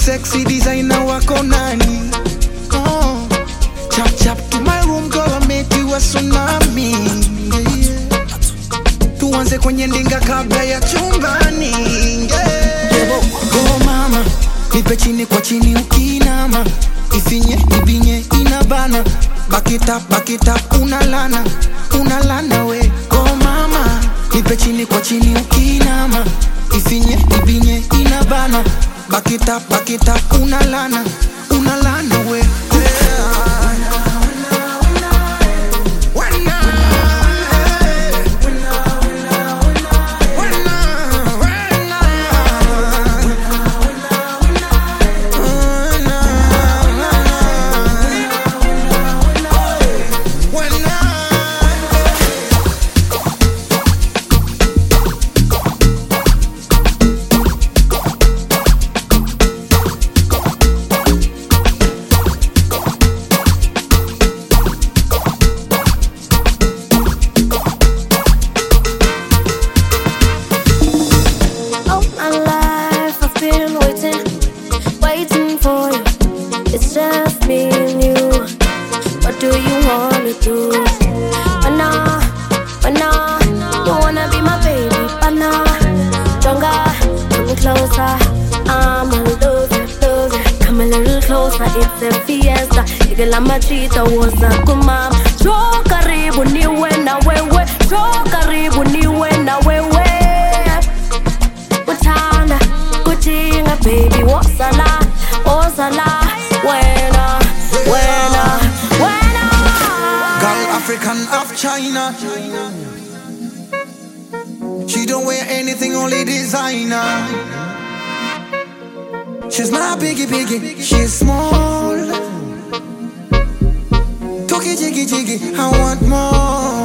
sexy designer wako nani? Oh. Chap chap to my room girl, I make you a tsunami. Yeah. Tuanze kwenye ndinga kabla ya chumbani. Yeah. Go mama, nipe chini kwa chini ukinama. Ifinye, ibinye, inabana. Back it up, unalana we. Go mama, nipe chini kwa chini ukinama. Ifinye, ibinye, inabana. Back it up, unalana we. Yeah. It's just me and you. What do you wanna do? Mana, you wanna be my baby, Mana. Stronger, come closer. I'ma love you. Come a little closer, it's a fiesta. You like my cheetah was a kumam. So karibu niwe na wewe. So karibu niwe na wewe. Utana, kutinga baby, wasala. When Girl African of China. She don't wear anything, only designer. She's not biggie, she's small. Talkie jiggy, I want more.